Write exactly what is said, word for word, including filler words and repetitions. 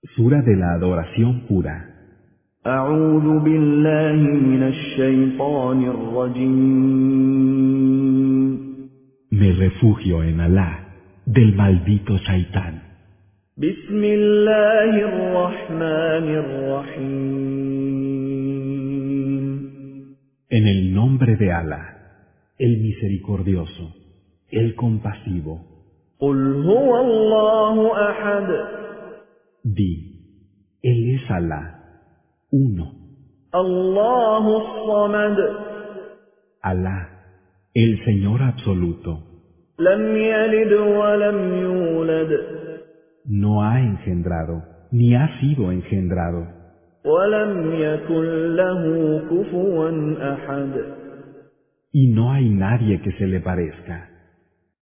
Sura de la adoración pura. أعوذ بالله من الشيطان الرجيم. Me refugio en Alá, del maldito Shaitán. بسم الله الرحمن الرحيم. En el nombre de Alá, el misericordioso, el compasivo. قل هو الله أحد. Di, Él es Alá, uno. الله الصمد. Alá, el Señor absoluto. لم يلد ولم يولد. No ha engendrado, ni ha sido engendrado. ولم يكن له كفوا أحد. Y no hay nadie que se le parezca.